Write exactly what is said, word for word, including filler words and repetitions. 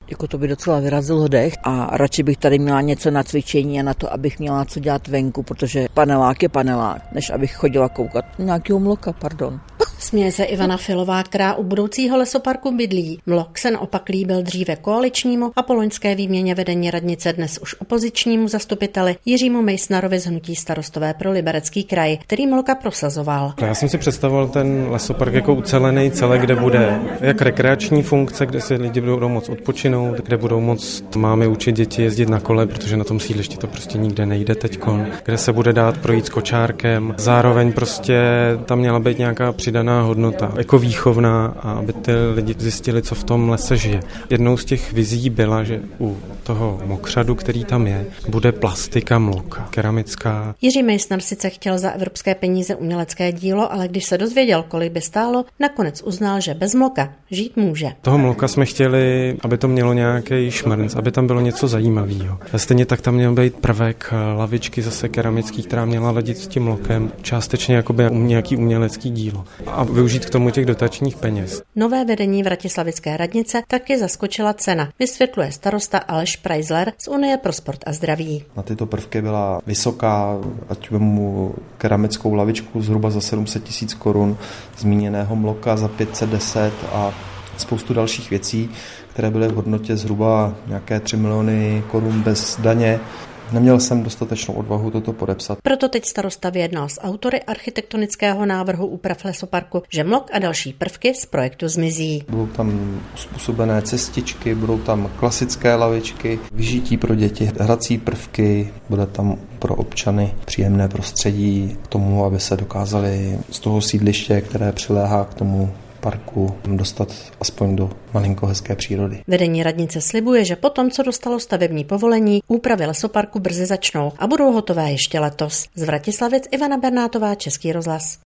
Jako to by docela vyrazilo dech a radši bych tady měla něco na cvičení a na to, abych měla co dělat venku, protože panelák je panelák, než abych chodila koukat nějakého mloka, pardon. Směje se Ivana Filová, která u budoucího lesoparku bydlí. Mlok se naopak líbil dříve koaličnímu a po loňské výměně vedení radnice dnes už opozičnímu zastupiteli Jiřímu Mejsnarovi z hnutí Starostové pro Liberecký kraj, který mloka prosazoval. Já jsem si představoval ten lesopark jako ucelený celek, kde bude jak rekreační funkce, kde si lidi budou moc odpočinout, kde budou moc mámy učit děti jezdit na kole, protože na tom sídlišti to prostě nikde nejde teďkon, kde se bude dát projít s kočárkem. Zároveň prostě tam měla být nějaká přidaná hodnota, jako výchovná, a aby ty lidi zjistili, co v tom lese žije. Jednou z těch vizí byla, že u toho mokřadu, který tam je, bude plastika mloka, keramická. Jiří Mejsnar sice chtěl za evropské peníze umělecké dílo, ale když se dozvěděl, kolik by stálo, nakonec uznal, že bez mloka žít může. Toho mloka jsme chtěli, aby to mělo nějaký šmrnc, aby tam bylo něco zajímavého. Stejně tak tam měl být prvek lavičky zase keramický, která měla ladit s tím mlokem, částečně jakoby nějaký umělecký dílo. A využít k tomu těch dotačních peněz. Nové vedení Vratislavické radnice taky zaskočila cena, vysvětluje starosta Aleš Preisler z Unie pro sport a zdraví. Na tyto prvky byla vysoká, ať vemu keramickou lavičku zhruba za sedm set tisíc korun, zmíněného mloka za pět set deset a spoustu dalších věcí, které byly v hodnotě zhruba nějaké tři miliony korun bez daně. Neměl jsem dostatečnou odvahu toto podepsat. Proto teď starosta vyjednal s autory architektonického návrhu úprav lesoparku, že mlok a další prvky z projektu zmizí. Budou tam způsobené cestičky, budou tam klasické lavičky, vyžití pro děti, hrací prvky, bude tam pro občany příjemné prostředí k tomu, aby se dokázali z toho sídliště, které přiléhá k tomu parku, dostat aspoň do malinko hezké přírody. Vedení radnice slibuje, že potom, co dostalo stavební povolení, úpravy lesoparku brzy začnou a budou hotové ještě letos. Z Vratislavic Ivana Bernátová, Český rozhlas.